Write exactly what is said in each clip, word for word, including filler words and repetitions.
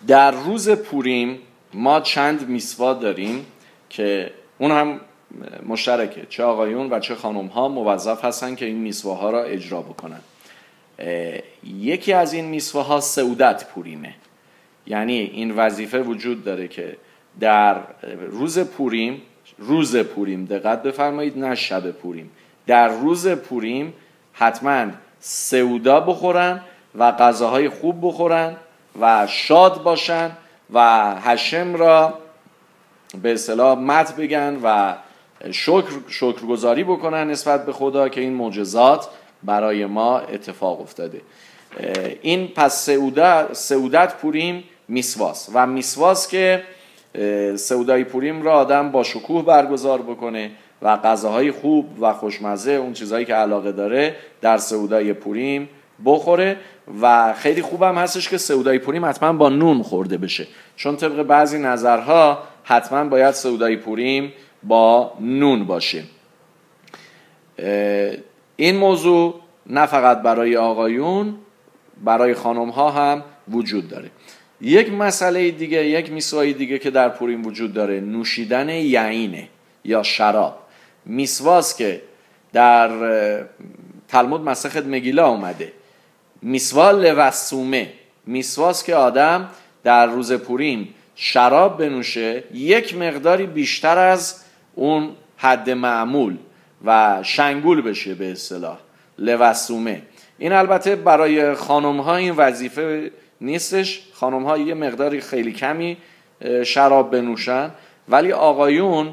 در روز پوریم ما چند میسوا داریم که اون هم مشترکه، چه آقایون و چه خانم ها موظف هستن که این میسواها را اجرا بکنن. یکی از این میسواها سعودت پوریمه، یعنی این وظیفه وجود داره که در روز پوریم، روز پوریم دقت بفرمایید نه شب پوریم، در روز پوریم حتما سعودا بخورن و غذاهای خوب بخورن و شاد باشن و هشم را به اصطلاح مدح بگن و شکر شکرگزاری بکنن نسبت به خدا که این معجزات برای ما اتفاق افتاده. این پس سعودت سعودت پوریم میسواس و میسواس که سعودای پوریم را آدم با شکوه برگزار بکنه و غذاهای خوب و خوشمزه، اون چیزهایی که علاقه داره در سعودای پوریم بخوره. و خیلی خوبم هستش که سعودای پوریم حتما با نون خورده بشه، چون طبق بعضی نظرها حتما باید سعودای پوریم با نون باشه. این موضوع نه فقط برای آقایون، برای خانم ها هم وجود داره. یک مسئله دیگه، یک میسوای دیگه که در پوریم وجود داره، نوشیدن یعینه یا شراب. میسواست که در تلمود مسخت مگیلا اومده، میسوا لوسومه، میسواست که آدم در روز پوریم شراب بنوشه یک مقداری بیشتر از اون حد معمول و شنگول بشه به اصطلاح، لوسومه. این البته برای خانم ها این وظیفه نیستش، خانم ها یه مقداری خیلی کمی شراب بنوشن، ولی آقایون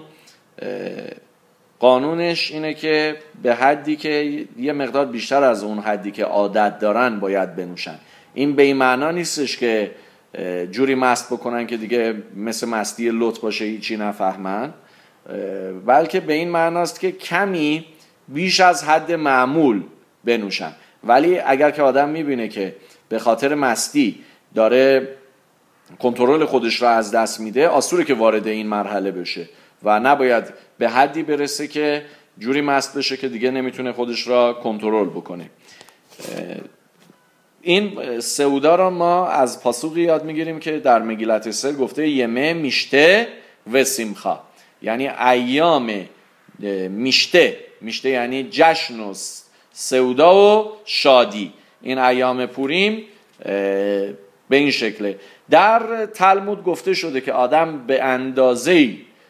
قانونش اینه که به حدی که یه مقدار بیشتر از اون حدی که عادت دارن باید بنوشن. این به این معنا نیستش که جوری مست بکنن که دیگه مثل مستی لط باشه هیچی نفهمن، بلکه به این معناست که کمی بیش از حد معمول بنوشن. ولی اگر که آدم میبینه که به خاطر مستی داره کنترل خودش را از دست میده، آسوره که وارد این مرحله بشه و نباید به حدی برسه که جوری مست بشه که دیگه نمیتونه خودش را کنترل بکنه. این سعودا را ما از پاسوقی یاد میگیریم که در مگیلت استر گفته یمه میشته و سیمخا، یعنی ایام میشته، میشته یعنی جشن و سعودا و شادی. این ایام پوریم به این شکله. در تلمود گفته شده که آدم به اندازه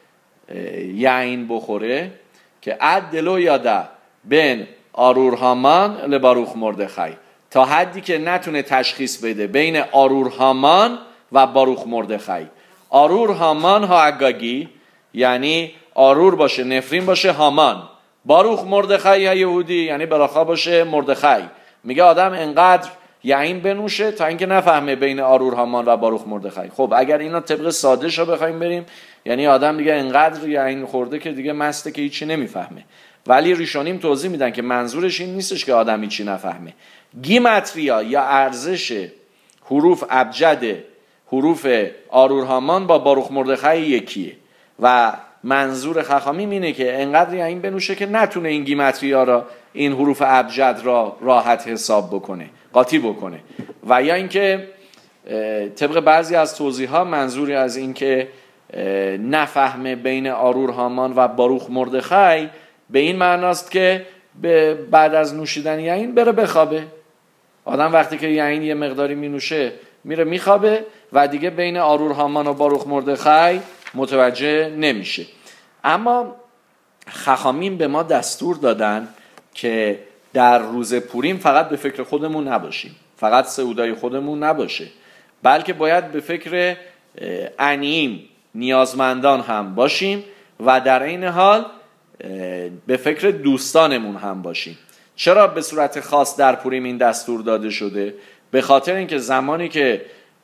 یعین بخوره که عدلو یاده بین آرور هامان لباروخ مردخای، تا حدی که نتونه تشخیص بده بین آرور هامان و باروخ مردخای. آرور هامان ها اگاگی یعنی آرور باشه نفرین باشه هامان، باروخ مردخای یا یهودی یعنی براخا باشه مردخای. میگه آدم انقدر یعین بنوشه تا اینکه نفهمه بین آرور هامان و باروخ مردخای. خب اگر اینا طبق ساده شو بخوایم بریم، یعنی آدم دیگه انقدر یعین خورده که دیگه مسته که هیچی نمیفهمه. ولی ریشانیم توضیح میدن که منظورش این نیستش که آدم هیچی نفهمه. گیمتریا یا ارزش حروف ابجد حروف آرور هامان با باروخ مردخای یکیه و منظور خخامیم اینه که انقدر یعین بنوشه که نتونه این گیمتریا را، این حروف ابجد را راحت حساب بکنه، قاطی بکنه. و یا اینکه طبق بعضی از توضیحات منظوری از این که نفهمه بین آرور هامان و باروخ مردخای به این معناست که بعد از نوشیدن یعین بره بخوابه. آدم وقتی که یعین یه مقداری می نوشه میره میخوابه و دیگه بین آرور هامان و باروخ مردخای متوجه نمیشه. اما خخامین به ما دستور دادن که در روز پوریم فقط به فکر خودمون نباشیم، فقط سعودای خودمون نباشه، بلکه باید به فکر عنیم نیازمندان هم باشیم و در این حال به فکر دوستانمون هم باشیم. چرا به صورت خاص در پوریم این دستور داده شده؟ به خاطر اینکه زمانی که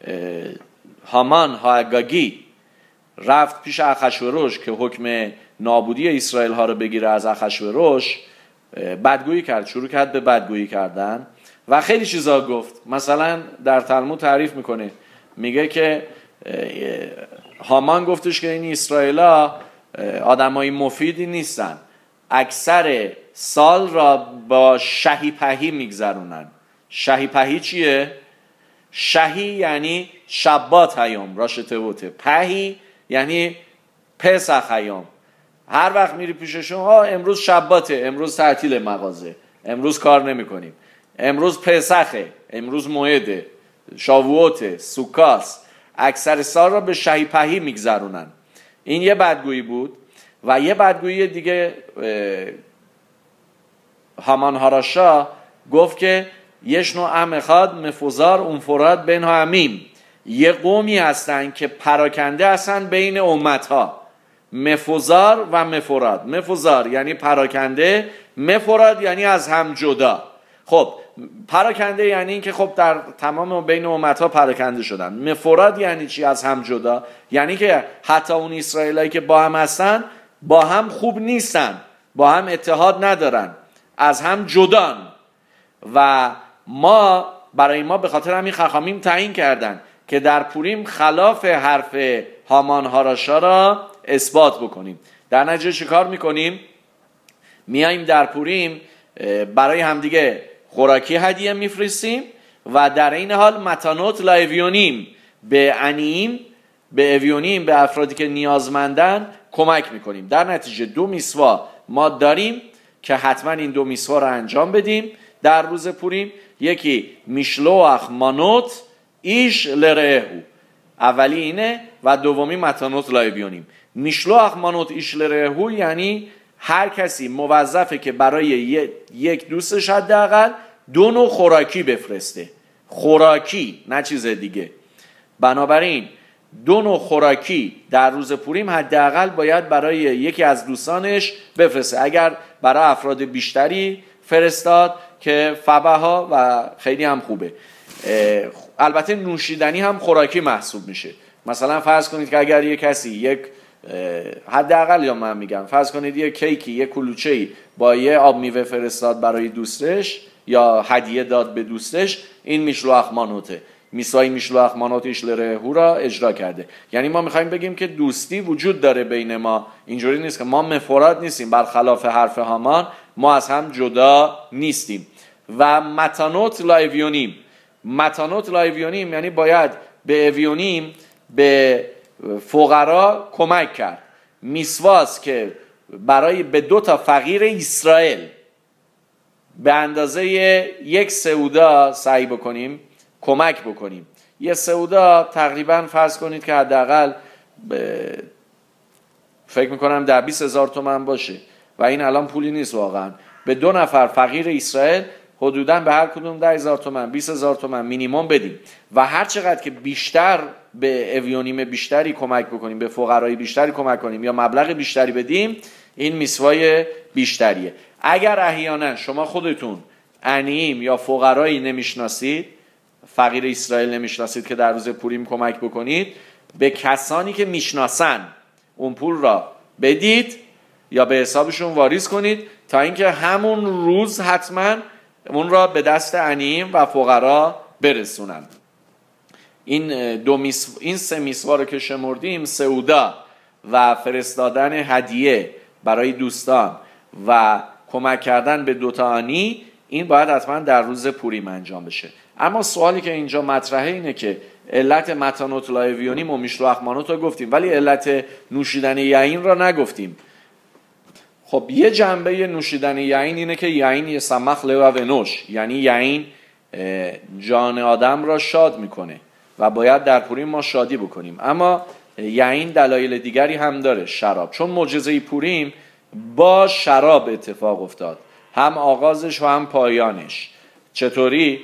هامان هاگاگی رفت پیش اخشوروش که حکم نابودی اسرائیل ها رو بگیره از اخشوروش، بدگویی کرد، شروع کرد به بدگویی کردن و خیلی چیزا گفت. مثلا در تلمود تعریف میکنه، میگه که هامان گفتش که این اسرائیلا آدمای مفیدی نیستن، اکثر سال را با شهی پهی میگذرونن. شهی پهی چیه؟ شهی یعنی شبات هیام راشتوته، پهی یعنی پسخ هیام. هر وقت میری پیششون ها امروز شباته، امروز تعطیل مغازه، امروز کار نمی کنیم، امروز پسخه، امروز موعده، شاووته، سوکاس. اکثر سال را به شهی پهی میگذرونن. این یه بدگویی بود. و یه بدگویی دیگه هامان هاراشا گفت که یشنو امخاد مفوزار اونفراد بین ها امیم، یه قومی هستن که پراکنده هستن بین امتها. مفوزار و مفراد. مفوزار یعنی پراکنده، مفراد یعنی از هم جدا. خب پراکنده یعنی این که خب در تمام بین امتها پراکنده شدن. مفراد یعنی چی؟ از هم جدا. یعنی که حتی اون اسرائیلایی که با هم هستن با هم خوب نیستن، با هم اتحاد ندارن، از هم جدان. و ما برای ما به خاطر همین خاخامیم تعیین کردن که در پوریم خلاف حرف هامان هاراشا را اثبات بکنیم. در نتیجه چه کار میکنیم؟ میاییم در پوریم برای همدیگه خوراکی هدیه میفرستیم و در این حال متانوت لایویونیم به انیم، به اویونیم، به افرادی که نیازمندن کمک میکنیم. در نتیجه دو میسوا ما داریم که حتما این دو میسوا رو انجام بدیم در روز پوریم. یکی میشلوخ مانوت ایش لرهو، اولی اینه، و دومی متانوت لایویونیم. میشلوخ مانوت ایش لرهو یعنی هر کسی موظفه که برای یک دوستش حداقل دو نوع خوراکی بفرسته. خوراکی، نه چیز دیگه. بنابراین دو نوع خوراکی در روز پوریم حداقل باید برای یکی از دوستانش بفرسته. اگر برای افراد بیشتری فرستاد که فبها و خیلی هم خوبه. البته نوشیدنی هم خوراکی محسوب میشه. مثلا فرض کنید که اگر یک کسی یک حداقل یا من میگم فرض کنید یک کیکی، یک کلوچه‌ای با یه آب میوه فرستاد برای دوستش یا هدیه داد به دوستش، این میشلوخ مانوته. میسوای میشلوخ مانوتیش لرهو را اجرا کرده. یعنی ما میخوایم بگیم که دوستی وجود داره بین ما. اینجوری نیست که ما مفرد نیستیم، برخلاف حرف هامان ما از هم جدا نیستیم. و متانوت لایویونیم. متانوت لایویونیم یعنی باید به اویونیم، به فقرا کمک کرد. میسواست که برای به دو تا فقیر اسرائیل به اندازه یک سعودا سعی بکنیم کمک بکنیم. یه سعودا تقریبا فرض کنید که حداقل فکر میکنم در بیست هزار تومن باشه و این الان پولی نیست واقعا. به دو نفر فقیر اسرائیل حدوداً به هر کدوم ده هزار تومن، بیست هزار تومن مینیمم بدیم و هر چقدر که بیشتر به اویونیم بیشتری کمک بکنیم، به فقرای بیشتری کمک کنیم یا مبلغ بیشتری بدیم، این میسوای بیشتریه. اگر احیانا شما خودتون انیم یا فقرایی نمیشناسید، فقیر اسرائیل نمیشناسید که در روز پوریم کمک بکنید، به کسانی که میشناسن اون پول را بدید یا به حسابشون واریز کنید تا اینکه همون روز حتما اون را به دست انیم و فقرا برسونن. این دو میس... این سه میسوا رو که شمردیم، سعودا و فرستادن هدیه برای دوستان و کمک کردن به دوتا انی، این باید حتما در روز پوریم انجام بشه. اما سوالی که اینجا مطرحه اینه که علت متانوت لایویونیم و میشلوخ مانوت رو گفتیم ولی علت نوشیدن یعین را نگفتیم. خب یه جنبه نوشیدن یعین اینه که یعین یه سمخ لو و نوش، یعنی یعین جان آدم را شاد میکنه و باید در پوریم ما شادی بکنیم. اما یعین دلایل دیگری هم داره، شراب. چون معجزه پوریم با شراب اتفاق افتاد، هم آغازش و هم پایانش. چطوری؟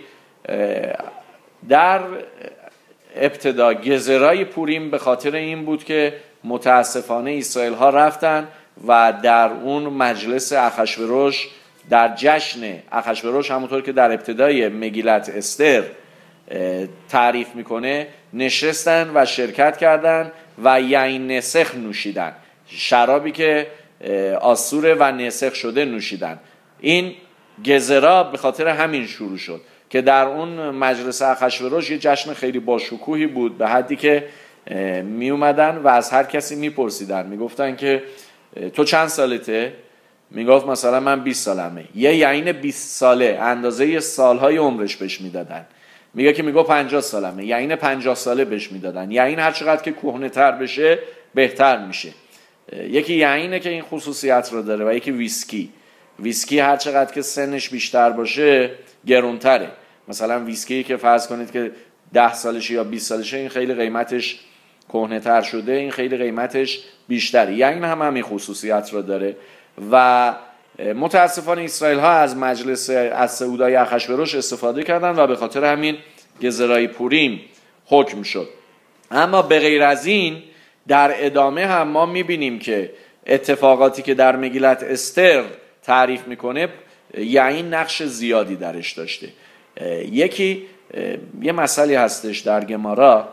در ابتدا گزرای پوریم به خاطر این بود که متاسفانه اسرائیل ها رفتن و در اون مجلس اخشوروش، در جشن اخشوروش، همونطور که در ابتدای مگیلت استر تعریف میکنه، نشستن و شرکت کردن و یعین نسخ نوشیدن، شرابی که آسوره و نسخ شده نوشیدن. این گزرا به خاطر همین شروع شد که در اون مجلس اخشوروش یه جشن خیلی باشکوهی بود، به حدی که می اومدن و از هر کسی می پرسیدن، می گفتن که تو چند سالته؟ می گفت مثلا من بیست سالمه. یه یعین بیست ساله اندازه سالهای عمرش بهش می دادن میگه که میگه پنجاه سالمه، یعنی پنجاه ساله بهش میدادن. یعنی هر چقدر که کهنه تر بشه بهتر میشه. یکی یعنیه که این خصوصیت رو داره و یکی ویسکی. ویسکی هر چقدر که سنش بیشتر باشه گرونتره. مثلا ویسکی که فرض کنید که ده سالشه یا بیست سالشه، این خیلی قیمتش کهنه تر شده، این خیلی قیمتش بیشتره. یعنی هم همین خصوصیت رو داره. و متاسفانه اسرائیل ها از مجلس از سعودای اخشوروش استفاده کردن و به خاطر همین گزرای پوریم حکم شد. اما به غیر از این در ادامه هم ما میبینیم که اتفاقاتی که در مگیلت استر تعریف میکنه یعنی نقش زیادی درش داشته. یکی یه مسئله هستش در گمارا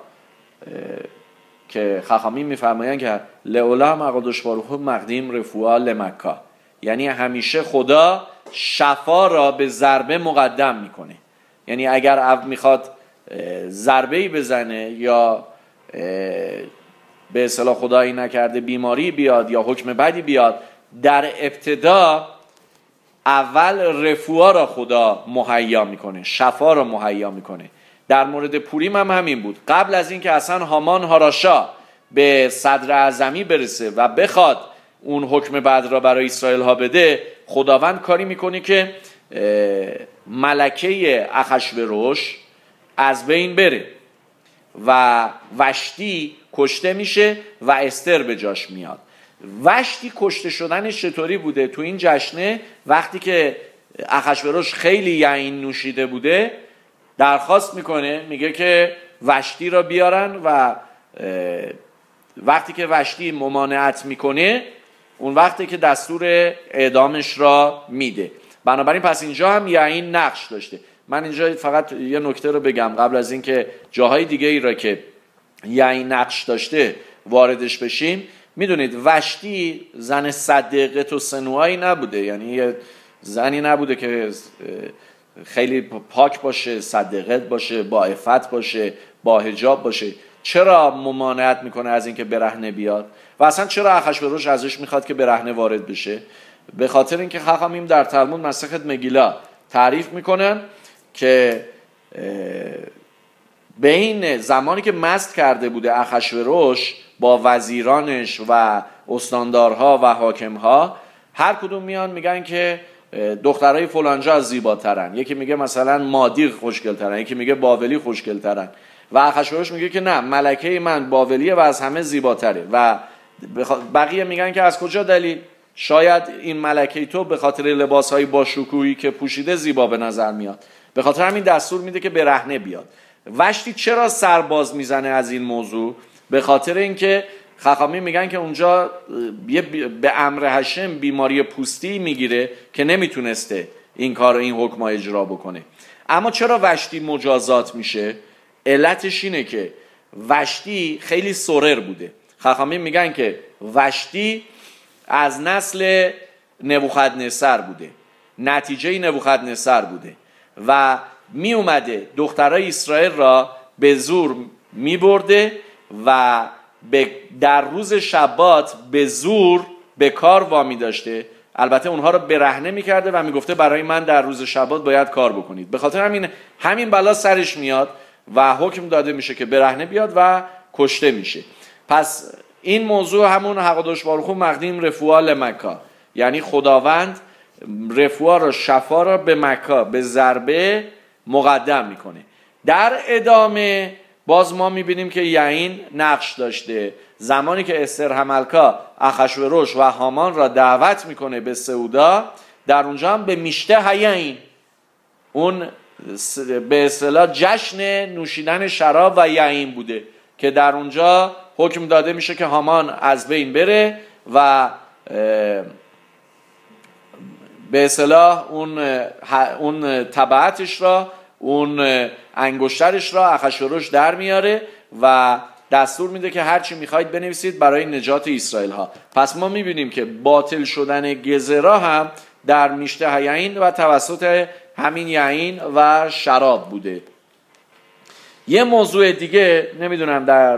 که خاخامی میفرمایند که لولا مقادش باروخ مقدیم رفوع لمکه، یعنی همیشه خدا شفا را به ضربه مقدم میکنه. یعنی اگر میخواد ضربه‌ای بزنه یا به اصطلاح خدایی نکرده بیماری بیاد یا حکم بدی بیاد، در ابتدا اول رفوع را خدا مهیا میکنه، شفا را مهیا میکنه. در مورد پوریم هم همین بود. قبل از اینکه اصلا هامان هاراشا به صدر اعظمی برسه و بخواد اون حکم بد را برای اسرائیل ها بده، خداوند کاری میکنه که ملکه اخشوروش از بین بره و وشتی کشته میشه و استر به جاش میاد. وشتی کشته شدنش چطوری بوده؟ تو این جشنه وقتی که اخشوروش خیلی یعین نوشیده بوده درخواست میکنه، میگه که وشتی را بیارن و وقتی که وشتی ممانعت میکنه اون وقتی که دستور اعدامش را میده. بنابراین پس اینجا هم یعین نقش داشته. من اینجا فقط یه نکته رو بگم قبل از اینکه جاهای دیگه ای را که یعین نقش داشته واردش بشیم. میدونید وشتی زن صدقه و سنوایی نبوده، یعنی یه زنی نبوده که خیلی پاک باشه، صدقه باشه، با عفت باشه، با حجاب باشه. چرا ممانعت میکنه از اینکه برهنه بیاد؟ و اصلا چرا اخشوروش ازش میخواد که برهنه وارد بشه؟ به خاطر اینکه خاخامیم در تلمود مسخت مگیلا تعریف میکنن که بین زمانی که مست کرده بوده اخشوروش با وزیرانش و استاندارها و حاکمها، هر کدوم میان میگن که دخترای فلانجا از زیباترن، یکی میگه مثلا مادی خوشگلترن، یکی میگه باولی خوشگلترن و اخشوروش میگه که نه، ملکه من باولیه و از همه زیباتره. و بقیه میگن که از کجا دلیل؟ شاید این ملکه تو به خاطر لباسهای با شکوهی که پوشیده زیبا به نظر میاد، به خاطر همین دستور میده که برهنه بیاد. وشتی چرا سرباز میزنه از این موضوع؟ به خاطر اینکه خاخامی میگن که اونجا به امر هشم بیماری پوستی میگیره که نمیتونسته این کار این حکم اجرا بکنه. اما چرا وشتی مجازات میشه؟ علتش اینه که وشتی خیلی سرر بوده. خاخامی میگن که وشتی از نسل نبوخدنصر بوده، نتیجه نبوخدنصر بوده و می اومده دخترای اسرائیل را به زور می برده و در روز شبات به زور به کار وامی داشته. البته اونها را برهنه می کرده و می گفته برای من در روز شبات باید کار بکنید. به خاطر همین همین بلا سرش میاد و حکم داده میشه که برهنه بیاد و کشته میشه. پس این موضوع همون حقادوش باروخو مقدیم رفوع لمکه، یعنی خداوند رفوع را، شفا را به مکه به ضربه مقدم میکنه. در ادامه باز ما میبینیم که یعین نقش داشته. زمانی که استر حملکا اخشوروش و هامان را دعوت میکنه به سعودا، در اونجا هم به میشته هیعین، اون به اصطلاح جشن نوشیدن شراب و یعین بوده که در اونجا حکم داده میشه که هامان از بین بره و به اصطلاح اون اون تبعتش را، اون انگشترش را اخشوروش در میاره و دستور میده که هرچی میخواید بنویسید برای نجات اسرائیل ها. پس ما میبینیم که باطل شدن گزرا هم در میشته یعین و توسط همین یعین و شراب بوده. یه موضوع دیگه، نمیدونم در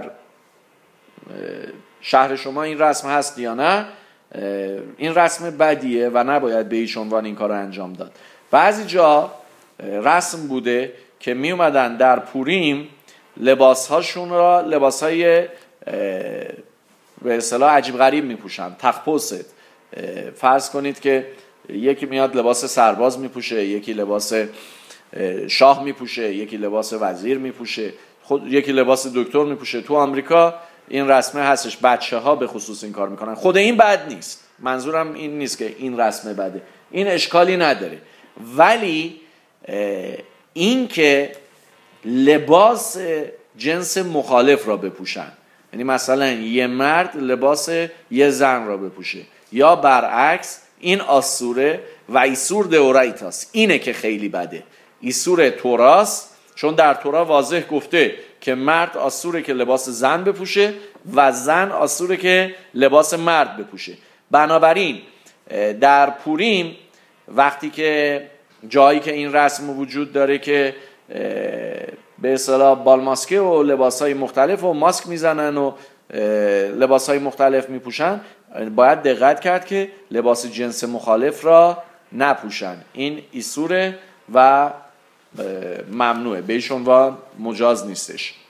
شهر شما این رسم هست یا نه، این رسم بدیه و نباید به هیچ عنوان این کار رو انجام داد. بعضی جا رسم بوده که می اومدن در پوریم لباسهاشون را لباسهای به اصطلاح عجیب غریب می پوشن. تخپوست، فرض کنید که یکی میاد لباس سرباز می پوشه، یکی لباس شاه می پوشه، یکی لباس وزیر می پوشه، خود یکی لباس دکتر می پوشه. تو آمریکا این رسمه هستش، بچه ها به خصوص این کار میکنن. خود این بد نیست، منظورم این نیست که این رسمه بده، این اشکالی نداره، ولی این که لباس جنس مخالف را بپوشن، یعنی مثلا یه مرد لباس یه زن را بپوشه یا برعکس، این آسوره و ایسور دورایتاست، اینه که خیلی بده. ایسور توراست، چون در تورا واضح گفته که مرد آسوره که لباس زن بپوشه و زن آسوره که لباس مرد بپوشه. بنابراین در پوریم وقتی که جایی که این رسم وجود داره که به اصطلاح بالماسکه و لباسهای مختلف و ماسک میزنن و لباسهای مختلف میپوشن، باید دقت کرد که لباس جنس مخالف را نپوشن. این ایسوره و ممنوعه، بهشون و مجاز نیستش.